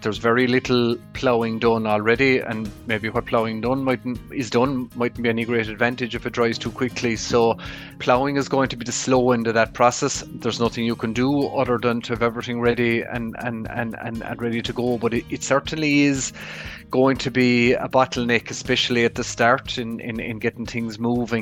there's very little ploughing done already, and maybe what ploughing mightn't be any great advantage if it dries too quickly. So ploughing is going to be the slow end of that process. There's nothing you can do other than to have everything ready and ready to go, but it certainly is going to be a bottleneck, especially at the start in getting things moving.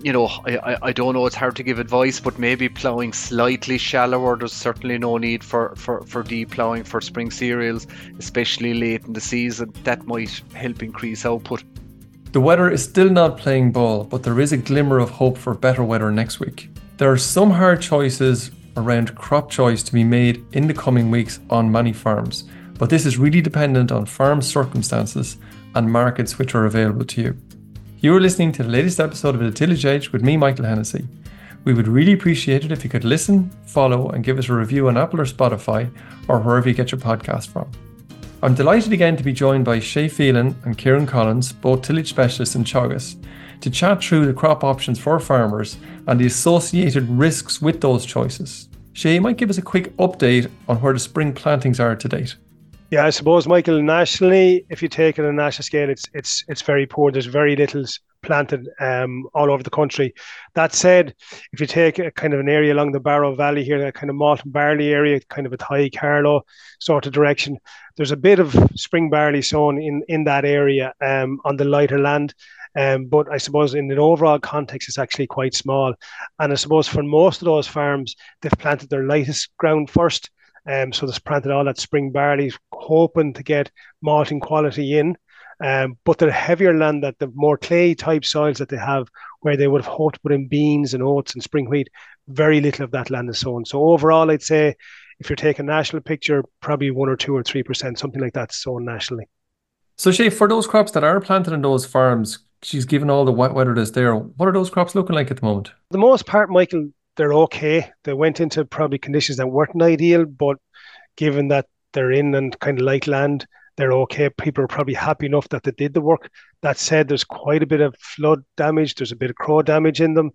I don't know, it's hard to give advice, but maybe ploughing slightly shallower. There's certainly no need for deep ploughing for spring cereals, especially late in the season. That might help increase output. The weather is still not playing ball, but there is a glimmer of hope for better weather next week. There are some hard choices around crop choice to be made in the coming weeks on many farms, but this is really dependent on farm circumstances and markets which are available to you. You are listening to the latest episode of The Tillage Edge with me, Michael Hennessy. We would really appreciate it if you could listen, follow and give us a review on Apple or Spotify or wherever you get your podcast from. I'm delighted again to be joined by Shay Phelan and Kieran Collins, both tillage specialists in Teagasc, to chat through the crop options for farmers and the associated risks with those choices. Shay, you might give us a quick update on where the spring plantings are to date. Yeah, I suppose, Michael, nationally, if you take it on a national scale, it's very poor. There's very little planted all over the country. That said, if you take a kind of an area along the Barrow Valley here, that kind of malt and barley area, kind of a Thigh Carlow sort of direction, there's a bit of spring barley sown in that area on the lighter land. But I suppose in an overall context, it's actually quite small. And I suppose for most of those farms, they've planted their lightest ground first. So they've planted all that spring barley, hoping to get malting quality in. But the heavier land, that the more clay type soils that they have, where they would have hoped to put in beans and oats and spring wheat, very little of that land is sown. So overall, I'd say if you're taking a national picture, probably 1 or 2 or 3%, something like that, sown nationally. So Shay, for those crops that are planted in those farms, she's given all the wet weather that's there, what are those crops looking like at the moment? For the most part, Michael, they're okay. They went into probably conditions that weren't ideal, but given that they're in and kind of light land, they're okay. People are probably happy enough that they did the work. That said, there's quite a bit of flood damage. There's a bit of crow damage in them.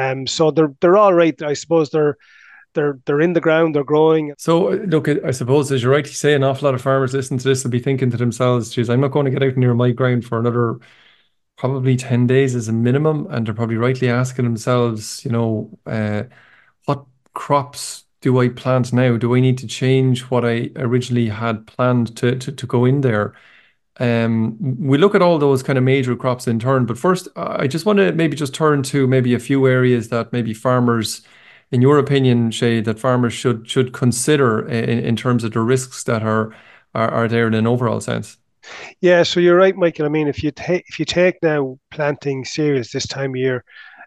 So they're all right. I suppose they're in the ground, they're growing. So look, I suppose, as you're rightly saying, an awful lot of farmers listening to this will be thinking to themselves, geez, I'm not going to get out near my ground for another probably 10 days as a minimum. And they're probably rightly asking themselves, what crops do I plant now? Do I need to change what I originally had planned to go in there? We look at all those kind of major crops in turn, but first I just want to maybe just turn to maybe a few areas that maybe farmers, in your opinion, Shay, that farmers should consider in terms of the risks that are there in an overall sense. Yeah, so you're right, Michael. I mean, if you take now planting cereals this time of year,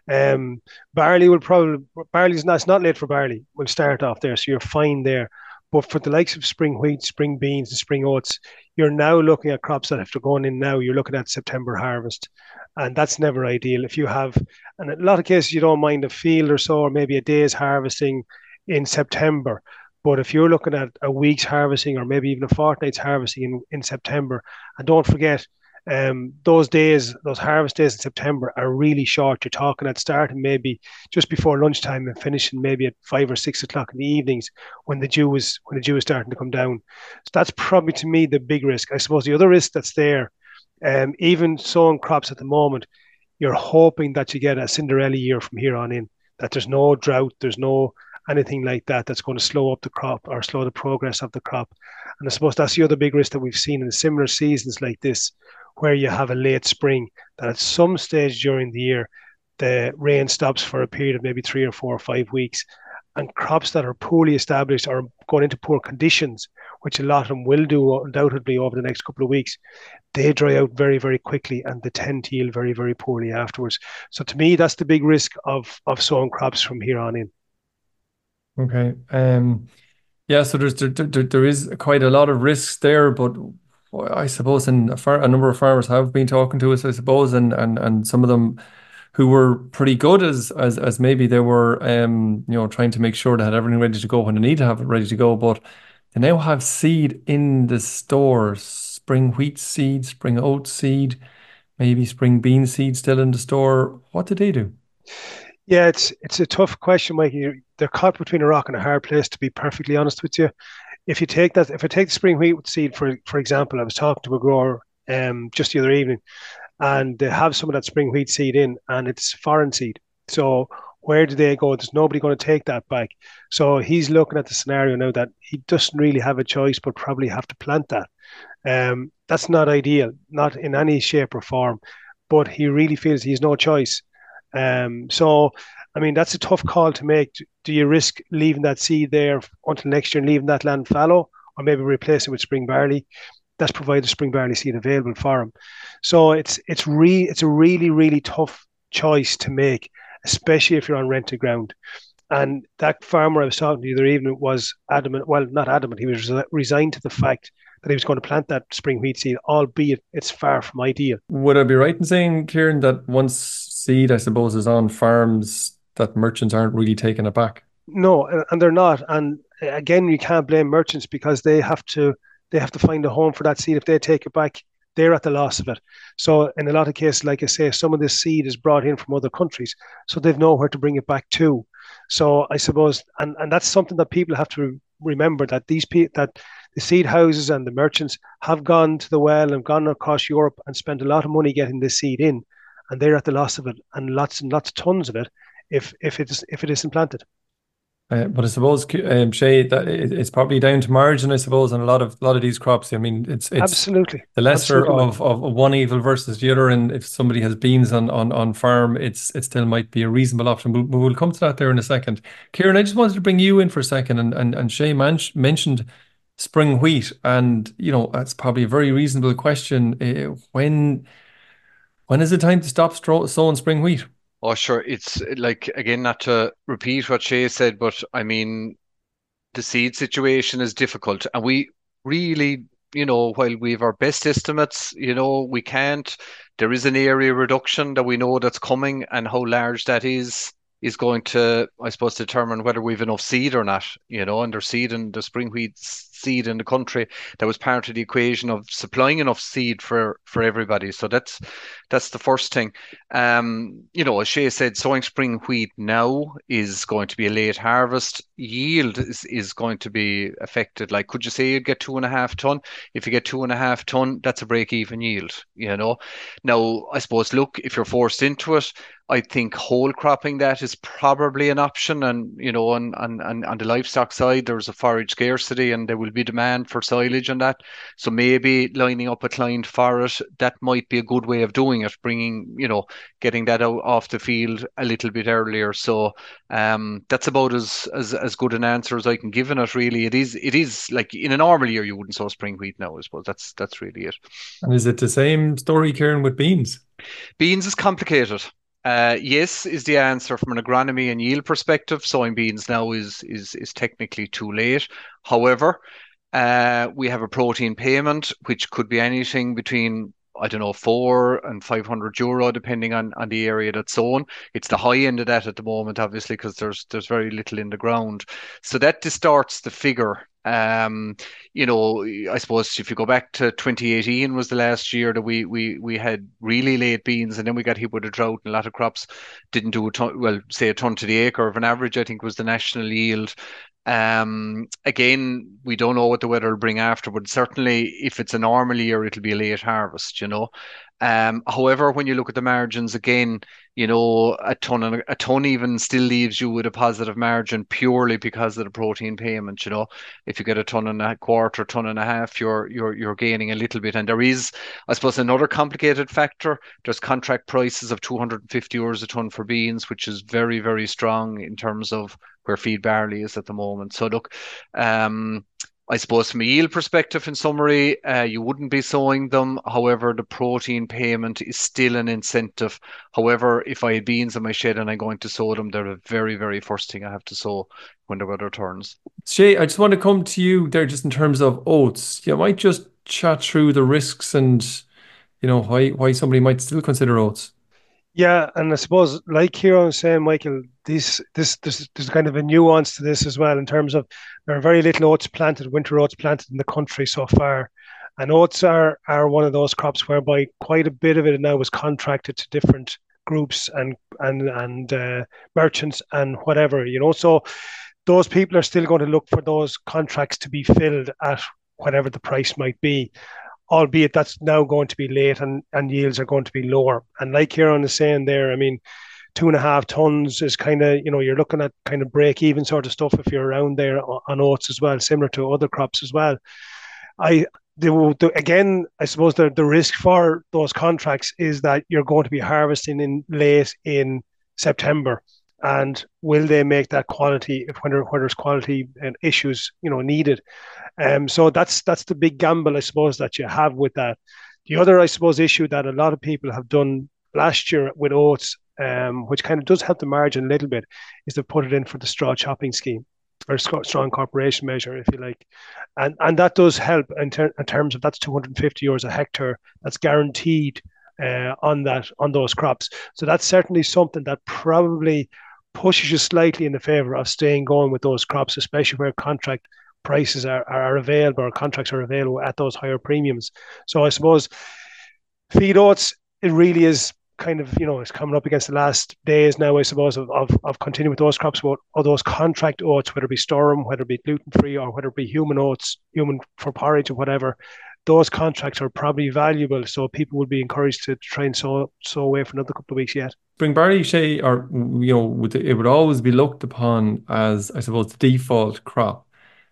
barley's not, it's not late for barley. We'll start off there, so you're fine there. But for the likes of spring wheat, spring beans, and spring oats, you're now looking at crops that if they're going in now, you're looking at September harvest, and that's never ideal. If you have, and in a lot of cases, you don't mind a field or so, or maybe a day's harvesting in September. But if you're looking at a week's harvesting or maybe even a fortnight's harvesting in September, and don't forget, those harvest days in September are really short. You're talking at starting maybe just before lunchtime and finishing maybe at 5 or 6 o'clock in the evenings when the dew is starting to come down. So that's probably, to me, the big risk. I suppose the other risk that's there, even sowing crops at the moment, you're hoping that you get a Cinderella year from here on in, that there's no drought, there's no anything like that that's going to slow up the crop or slow the progress of the crop. And I suppose that's the other big risk that we've seen in similar seasons like this, where you have a late spring, that at some stage during the year, the rain stops for a period of maybe 3 or 4 or 5 weeks, and crops that are poorly established or going into poor conditions, which a lot of them will do undoubtedly over the next couple of weeks, they dry out very, very quickly and they tend to yield very, very poorly afterwards. So to me, that's the big risk of sowing crops from here on in. Okay. Yeah, so there is quite a lot of risks there, but I suppose a number of farmers have been talking to us, I suppose, and some of them who were pretty good as maybe they were trying to make sure they had everything ready to go when they need to have it ready to go, but they now have seed in the stores, spring wheat seed, spring oat seed, maybe spring bean seed still in the store. What do they do? Yeah, it's a tough question, Mike. They're caught between a rock and a hard place, to be perfectly honest with you. if I take the spring wheat seed for example, I was talking to a grower just the other evening, and they have some of that spring wheat seed in, and it's foreign seed. So where do they go? There's nobody going to take that back. So he's looking at the scenario now that he doesn't really have a choice, but probably have to plant that. That's not ideal, not in any shape or form. But he really feels he has no choice. So, I mean, that's a tough call to make. Do you risk leaving that seed there until next year and leaving that land fallow, or maybe replace it with spring barley? That's provided spring barley seed available for him. So it's a really tough choice to make, especially if you're on rented ground. And that farmer I was talking to the other evening was adamant. Well, not adamant. He was resigned to the fact that he was going to plant that spring wheat seed, albeit it's far from ideal. Would I be right in saying, Kieran, that once seed, I suppose, is on farms, that merchants aren't really taking it back? No, and they're not. And again, you can't blame merchants because they have to find a home for that seed. If they take it back, they're at the loss of it. So in a lot of cases, like I say, some of this seed is brought in from other countries, so they've nowhere to bring it back to. So I suppose, and that's something that people have to remember, that that the seed houses and the merchants have gone to the well and gone across Europe and spent a lot of money getting this seed in, and they're at the loss of it, and lots of tons of it if it isn't planted. But I suppose, Shay, that it's probably down to margin, I suppose, on a lot of these crops. I mean, it's Absolutely, the lesser absolutely, Michael. of one evil versus the other. And if somebody has beans on farm, it still might be a reasonable option. We'll come to that there in a second. Kieran, I just wanted to bring you in for a second, and Shay mentioned spring wheat, and that's probably a very reasonable question. When is it time to stop sowing spring wheat? Oh, sure. It's like, again, not to repeat what Shay said, but I mean, the seed situation is difficult. And we really, while we have our best estimates, we can't, there is an area reduction that we know that's coming, and how large that is going to, I suppose, determine whether we've enough seed or not, and there's seed and the spring wheat seed in the country. That was part of the equation of supplying enough seed for everybody. So that's the first thing. As Shay said, sowing spring wheat now is going to be a late harvest. Yield is going to be affected. Like, could you say you'd get 2.5 ton? If you get 2.5 ton, that's a break-even yield. Now, I suppose, look, if you're forced into it, I think whole cropping that is probably an option. And, on the livestock side, there's a forage scarcity and there will be demand for silage on that. So maybe lining up a client for it, that might be a good way of doing it, getting that out off the field a little bit earlier. So that's about as good an answer as I can give in it, really. It is like, in a normal year you wouldn't sow spring wheat now, I suppose. That's really it. And is it the same story, Kieran, with beans? Beans is complicated. Yes, is the answer from an agronomy and yield perspective. Sowing beans now is technically too late. However, we have a protein payment, which could be anything between, I don't know, 4 and 500 euro, depending on the area that's sown. It's the high end of that at the moment, obviously, because there's very little in the ground. So that distorts the figure. I suppose if you go back to 2018 was the last year that we had really late beans, and then we got hit with a drought, and a lot of crops didn't do a ton, well, say a ton to the acre of an average, I think was the national yield. Again, we don't know what the weather will bring after, but certainly if it's a normal year, it'll be a late harvest. However, when you look at the margins again, a ton even still leaves you with a positive margin purely because of the protein payment. If you get a ton and a quarter, ton and a half, you're gaining a little bit. And there is, I suppose, another complicated factor. There's contract prices of 250 euros a ton for beans, which is very, very strong in terms of where feed barley is at the moment. So look, I suppose from a yield perspective, in summary, you wouldn't be sowing them. However, the protein payment is still an incentive. However, if I had beans in my shed and I'm going to sow them, they're the very, very first thing I have to sow when the weather turns. Shay, I just want to come to you there just in terms of oats. You might just chat through the risks and why somebody might still consider oats. Yeah, and I suppose, like Kieran was saying, Michael, there's kind of a nuance to this as well, in terms of there are very little oats planted, winter oats planted in the country so far, and oats are one of those crops whereby quite a bit of it now is contracted to different groups and merchants and whatever. So those people are still going to look for those contracts to be filled at whatever the price might be, albeit that's now going to be late and yields are going to be lower. And like Kieran is saying there, I mean, 2.5 tons is kind of, you're looking at kind of break even sort of stuff if you're around there on oats as well, similar to other crops as well. Again, I suppose the risk for those contracts is that you're going to be harvesting in late in September. And will they make that quality if when there's quality and issues, needed? So that's the big gamble, I suppose, that you have with that. The other, I suppose, issue that a lot of people have done last year with oats, which kind of does help the margin a little bit, is to put it in for the straw chopping scheme or straw incorporation measure, if you like, and that does help in terms of that's €250 a hectare that's guaranteed on those crops. So that's certainly something that probably pushes you slightly in the favor of staying going with those crops, especially where contract prices are available or contracts are available at those higher premiums. So I suppose feed oats, it really is kind of, it's coming up against the last days now, I suppose, of continuing with those crops, or those contract oats, whether it be storum, whether it be gluten-free, or whether it be human oats, human for porridge or whatever. Those contracts are probably valuable, so people would be encouraged to try and sow away for another couple of weeks yet. Spring barley, Shay, or it would always be looked upon as, I suppose, the default crop.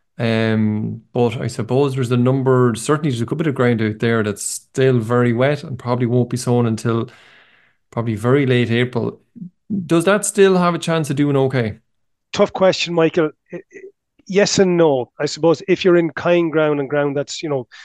But I suppose there's a number, certainly there's a good bit of ground out there that's still very wet and probably won't be sown until probably very late April. Does that still have a chance of doing okay? Tough question, Michael. Yes and no. I suppose if you're in kind ground and ground that's,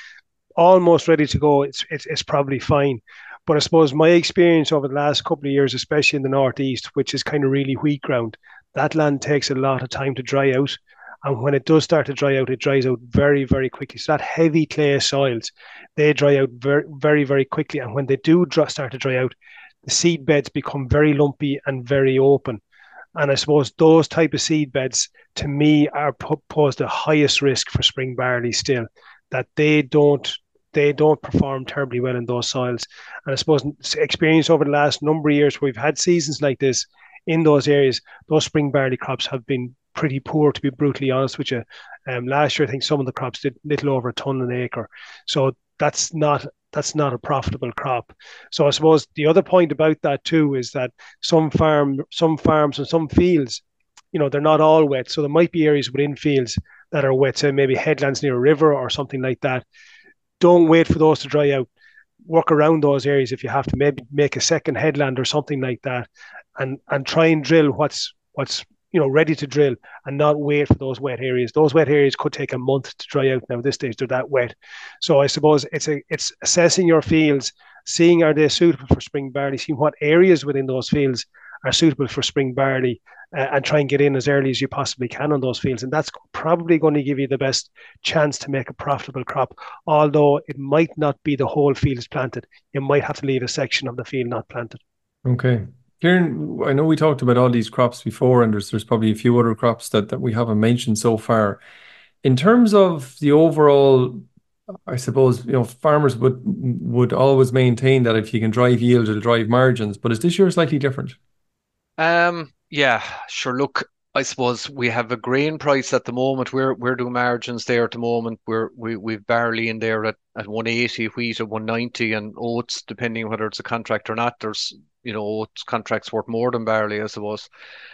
almost ready to go, it's probably fine. But I suppose my experience over the last couple of years, especially in the northeast, which is kind of really wheat ground, that land takes a lot of time to dry out. And when it does start to dry out, it dries out very, very quickly. So that heavy clay soils, they dry out very, very, very quickly. And when they do start to dry out, the seed beds become very lumpy and very open. And I suppose those type of seed beds, to me, are pose the highest risk for spring barley still, that they don't perform terribly well in those soils. And I suppose experience over the last number of years, we've had seasons like this in those areas, those spring barley crops have been pretty poor, to be brutally honest with you. Last year, I think some of the crops did little over a ton an acre. So that's not a profitable crop. So I suppose the other point about that too is that some farms and some fields, they're not all wet. So there might be areas within fields that are wet, say maybe headlands near a river or something like that. Don't wait for those to dry out. Work around those areas if you have to. Maybe make a second headland or something like that, and try and drill what's ready to drill, and not wait for those wet areas. Those wet areas could take a month to dry out. Now at this stage they're that wet. So I suppose it's assessing your fields, seeing are they suitable for spring barley, seeing what areas within those fields are suitable for spring barley, and try and get in as early as you possibly can on those fields. And that's probably going to give you the best chance to make a profitable crop, although it might not be the whole field is planted. You might have to leave a section of the field not planted. Okay. Kieran, I know we talked about all these crops before, and there's probably a few other crops that we haven't mentioned so far. In terms of the overall, I suppose, farmers would always maintain that if you can drive yield, it'll drive margins. But is this year slightly different? Yeah, sure. Look, I suppose we have a grain price at the moment. We're doing margins there at the moment. We've barley in there at 180, wheat at 190, and oats, depending whether it's a contract or not. There's oats contracts worth more than barley, I suppose.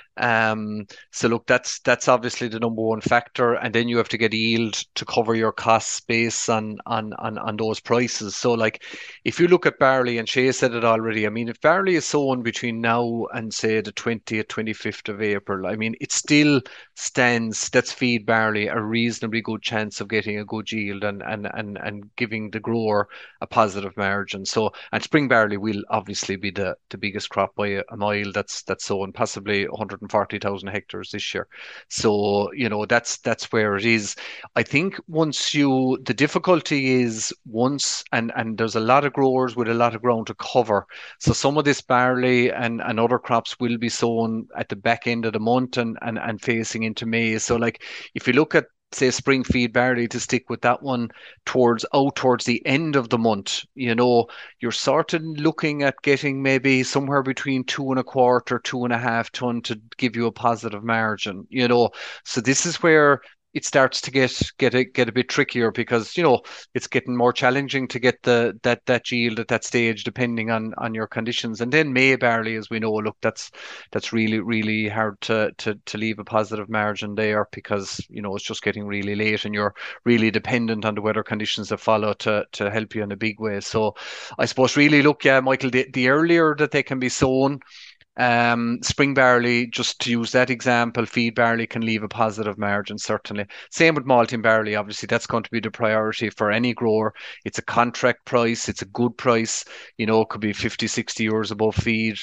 So look, that's obviously the number one factor, and then you have to get yield to cover your costs based on those prices. So like, if you look at barley, and Shay said it already, I mean, if barley is sown between now and say the 20th, 25th of April, I mean, it still stands, that's feed barley, a reasonably good chance of getting a good yield and giving the grower a positive margin. So, and spring barley will obviously be the biggest crop by a mile that's sown, possibly 140,000 hectares this year. So, that's where it is. I think the difficulty is and there's a lot of growers with a lot of ground to cover. So some of this barley and other crops will be sown at the back end of the month and facing into May. So like, if you look at say spring feed barley, to stick with that one towards the end of the month, you're sort of looking at getting maybe somewhere between 2.25, 2.5 ton to give you a positive margin. So this is where it starts to get a bit trickier, because it's getting more challenging to get that yield at that stage, depending on your conditions. And then May barley, as we know, look, that's really, really hard to leave a positive margin there, because it's just getting really late, and you're really dependent on the weather conditions that follow to help you in a big way. So I suppose really look, yeah, Michael, the earlier that they can be sown, spring barley, just to use that example, feed barley can leave a positive margin, certainly. Same with malting barley, obviously, that's going to be the priority for any grower. It's a contract price, it's a good price, it could be 50, 60 euros above feed,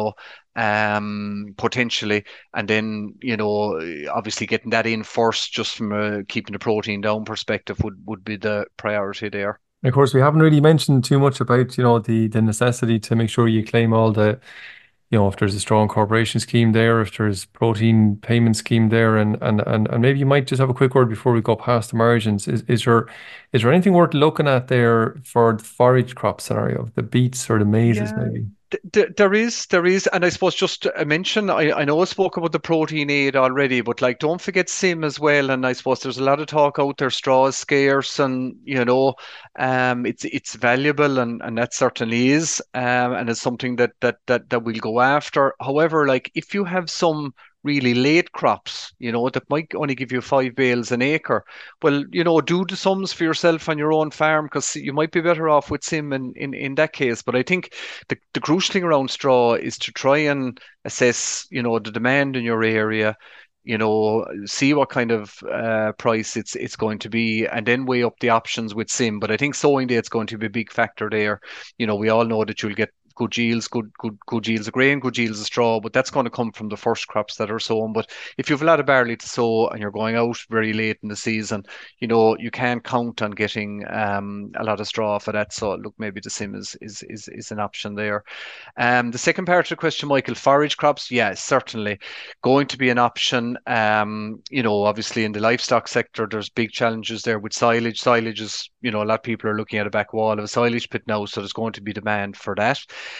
potentially. And then, obviously getting that in first, just from keeping the protein down perspective, would be the priority there. And of course, we haven't really mentioned too much about, the necessity to make sure you claim all the, if there's a strong corporation scheme there, if there's protein payment scheme there, and maybe you might just have a quick word before we go past the margins. Is there anything worth looking at there for the forage crop scenario, the beets or the mazes, Yeah, maybe? there is, and I suppose just to mention, I know I spoke about the protein aid already, but like, don't forget SIM as well. And I suppose there's a lot of talk out there, straw is scarce, and it's valuable, and that certainly is, and it's something that we'll go after. However, like, if you have some really late crops, that might only give you 5 bales an acre, well, do the sums for yourself on your own farm, because you might be better off with SIM in that case. But I think the crucial thing around straw is to try and assess, the demand in your area, see what kind of price it's going to be, and then weigh up the options with SIM. But I think sowing day, it's going to be a big factor there. We all know that you'll get good yields, good yields of grain, good yields of straw, but that's going to come from the first crops that are sown. But if you have a lot of barley to sow and you're going out very late in the season, you can't count on getting a lot of straw for that. So look, maybe the SIM is an option there. The second part of the question, Michael, forage crops, yeah, certainly going to be an option. Obviously in the livestock sector, there's big challenges there with silage. Silage is, a lot of people are looking at a back wall of a silage pit now, so there's going to be demand for that.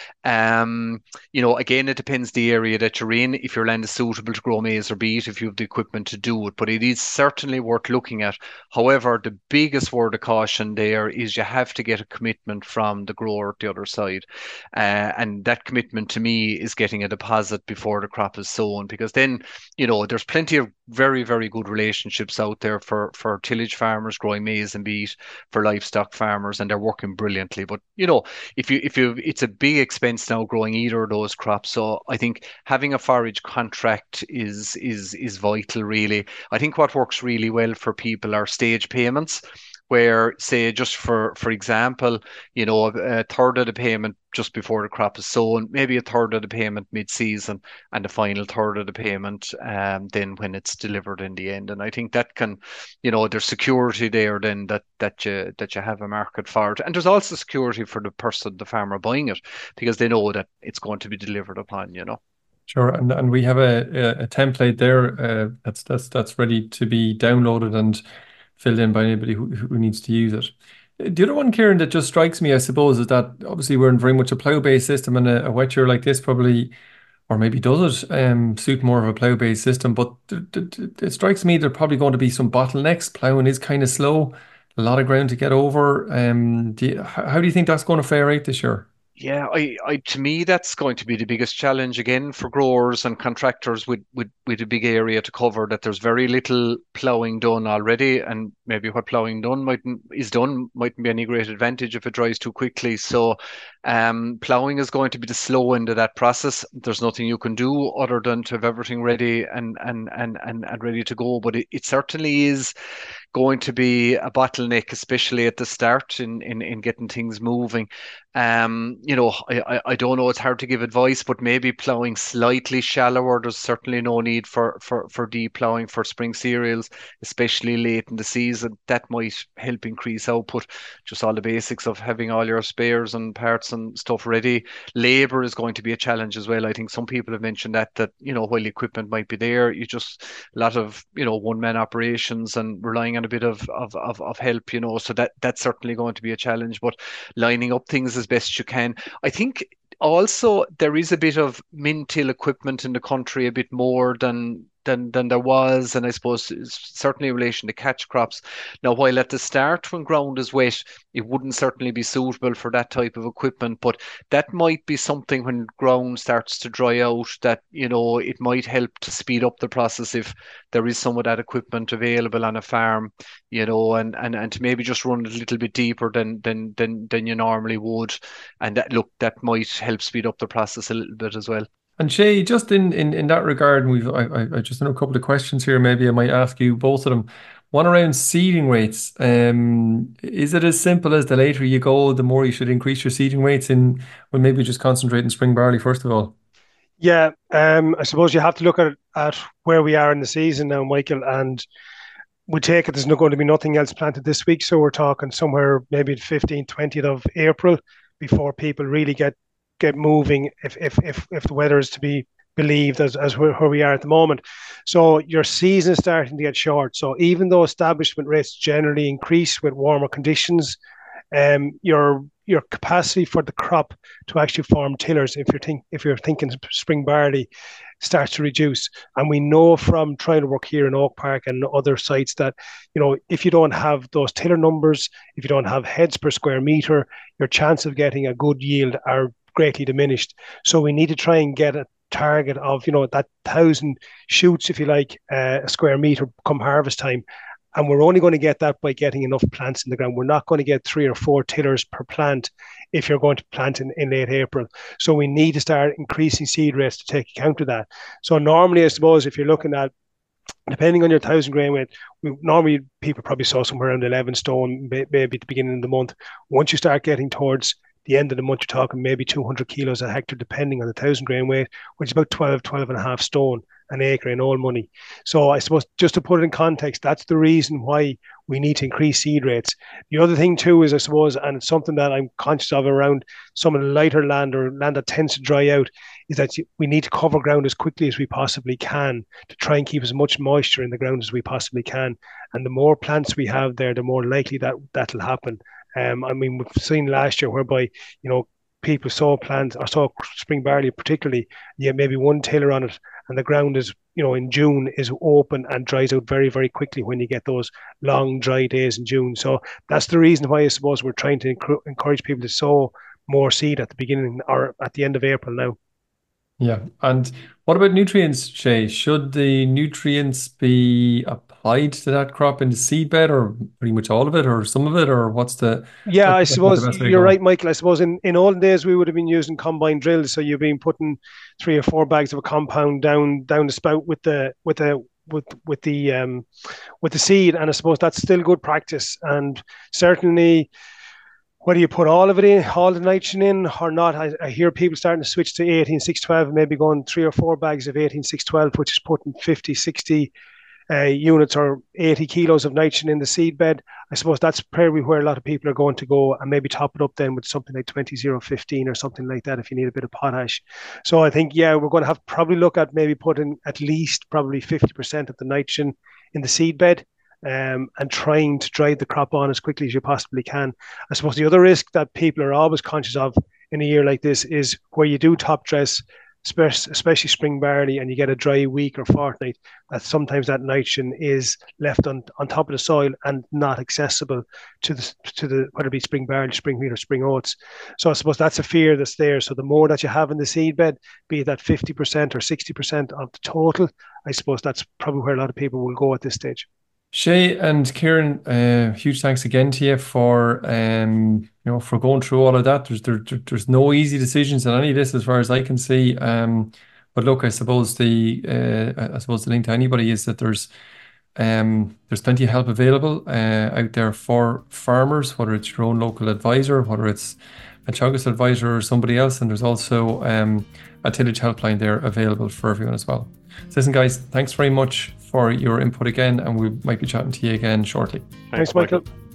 Again, it depends the area that you're in. If your land is suitable to grow maize or beet, if you have the equipment to do it, but it is certainly worth looking at. However, the biggest word of caution there is you have to get a commitment from the grower at the other side. And that commitment to me is getting a deposit before the crop is sown, because then, there's plenty of very, very good relationships out there for tillage farmers growing maize and beet, for livestock farmers, and they're working brilliantly. But, it's a big expense now growing either of those crops. So I think having a forage contract is vital, really. I think what works really well for people are stage payments, where, say, just for example, a third of the payment just before the crop is sown, maybe a third of the payment mid-season, and the final third of the payment then when it's delivered in the end. And I think that can, there's security there then that you have a market for it. And there's also security for the farmer buying it, because they know that it's going to be delivered upon. Sure, and we have a template there that's ready to be downloaded and filled in by anybody who needs to use it. The other one, Kieran, that just strikes me, I suppose, is that obviously we're in very much a plough-based system, and a wet year like this probably, or maybe does it, suit more of a plough-based system. But it strikes me there are probably going to be some bottlenecks. Ploughing is kind of slow, a lot of ground to get over. How do you think that's going to fare out this year? Yeah, to me, that's going to be the biggest challenge again for growers and contractors with a big area to cover. That there's very little ploughing done already, and maybe what ploughing mightn't be any great advantage if it dries too quickly. So, ploughing is going to be the slow end of that process. There's nothing you can do other than to have everything ready and ready to go. But it certainly is going to be a bottleneck, especially at the start in getting things moving. I don't know, it's hard to give advice, but maybe ploughing slightly shallower. There's certainly no need for deep ploughing for spring cereals, especially late in the season. That might help increase output. Just all the basics of having all your spares and parts crops and stuff ready. Labor is going to be a challenge as well. I think some people have mentioned that while the equipment might be there, you just a lot of one-man operations and relying on a bit of help, so that's certainly going to be a challenge. But lining up things as best you can. I think also there is a bit of min-till equipment in the country, a bit more than there was, and I suppose certainly in relation to catch crops. Now, while at the start when ground is wet, it wouldn't certainly be suitable for that type of equipment, but that might be something when ground starts to dry out that, it might help to speed up the process if there is some of that equipment available on a farm, and to maybe just run it a little bit deeper than you normally would. And that might help speed up the process a little bit as well. And Shay, just in that regard, I just know a couple of questions here. Maybe I might ask you both of them. One around seeding rates. Is it as simple as the later you go, the more you should increase your seeding rates well, maybe just concentrate in spring barley first of all? Yeah, I suppose you have to look at where we are in the season now, Michael, and we take it there's not going to be nothing else planted this week, so we're talking somewhere maybe the 15th, 20th of April before people really get moving if the weather is to be believed as where we are at the moment. So your season is starting to get short. So even though establishment rates generally increase with warmer conditions, your capacity for the crop to actually form tillers, if you're thinking spring barley, starts to reduce. And we know from trying to work here in Oak Park and other sites that, if you don't have those tiller numbers, if you don't have heads per square meter, your chance of getting a good yield are greatly diminished. So we need to try and get a target of, that 1,000 shoots, if you like, a square meter come harvest time. And we're only going to get that by getting enough plants in the ground. We're not going to get 3 or 4 tillers per plant if you're going to plant in late April. So we need to start increasing seed rates to take account of that. So normally, I suppose, if you're looking at, depending on your 1,000 grain weight, normally people probably saw somewhere around 11 stone, maybe at the beginning of the month. Once you start getting towards the end of the month, you're talking maybe 200 kilos a hectare, depending on the 1,000 grain weight, which is about 12 and a half stone an acre in all money. So I suppose just to put it in context, that's the reason why we need to increase seed rates. The other thing too is, I suppose, and it's something that I'm conscious of around some of the lighter land or land that tends to dry out, is that we need to cover ground as quickly as we possibly can to try and keep as much moisture in the ground as we possibly can. And the more plants we have there, the more likely that'll happen. We've seen last year whereby, people saw plants or saw spring barley particularly, maybe one tiller on it, and the ground is, in June is open and dries out very, very quickly when you get those long dry days in June. So that's the reason why I suppose we're trying to encourage people to sow more seed at the beginning or at the end of April now. Yeah. And what about nutrients, Shay? Should the nutrients be applied to that crop in the seed bed, or pretty much all of it, or some of it, or what's the... Yeah, I suppose you're right, Michael. I suppose in olden days we would have been using combine drills, so you've been putting 3 or 4 bags of a compound down the spout with the seed, and I suppose that's still good practice. And certainly, whether you put all of it in, all the nitrogen in or not, I hear people starting to switch to 18-6-12, maybe going 3 or 4 bags of 18-6-12, which is putting 50, 60 units or 80 kilos of nitrogen in the seed bed. I suppose that's probably where a lot of people are going to go, and maybe top it up then with something like 20-0-15 or something like that if you need a bit of potash. So I think, we're going to have to probably look at maybe putting at least probably 50% of the nitrogen in the seed bed. And trying to drive the crop on as quickly as you possibly can. I suppose the other risk that people are always conscious of in a year like this is where you do top dress, especially spring barley, and you get a dry week or fortnight, that sometimes that nitrogen is left on top of the soil and not accessible to the whether it be spring barley, spring wheat, or spring oats. So I suppose that's a fear that's there. So the more that you have in the seed bed, be it that 50% or 60% of the total, I suppose that's probably where a lot of people will go at this stage. Shay and Kieran, huge thanks again to you for for going through all of that. There's no easy decisions in any of this as far as I can see. But look, I suppose the link to anybody is that there's plenty of help available out there for farmers, whether it's your own local advisor, whether it's a Teagasc advisor or somebody else, and there's also a tillage helpline there available for everyone as well. So listen, guys, thanks very much for your input again, and we might be chatting to you again shortly. Thanks, Michael.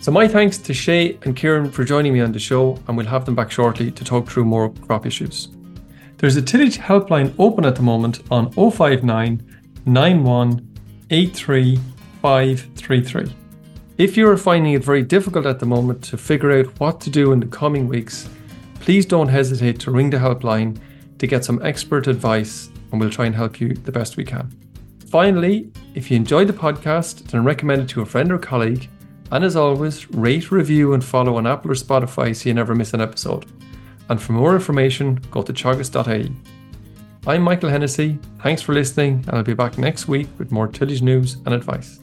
So my thanks to Shay and Kieran for joining me on the show, and we'll have them back shortly to talk through more crop issues. There's a tillage helpline open at the moment on 059 91 83 533. If you are finding it very difficult at the moment to figure out what to do in the coming weeks, please don't hesitate to ring the helpline to get some expert advice, and we'll try and help you the best we can. Finally, if you enjoyed the podcast, then recommend it to a friend or colleague. And as always, rate, review and follow on Apple or Spotify so you never miss an episode. And for more information, go to teagasc.ie. I'm Michael Hennessy. Thanks for listening, and I'll be back next week with more tillage news and advice.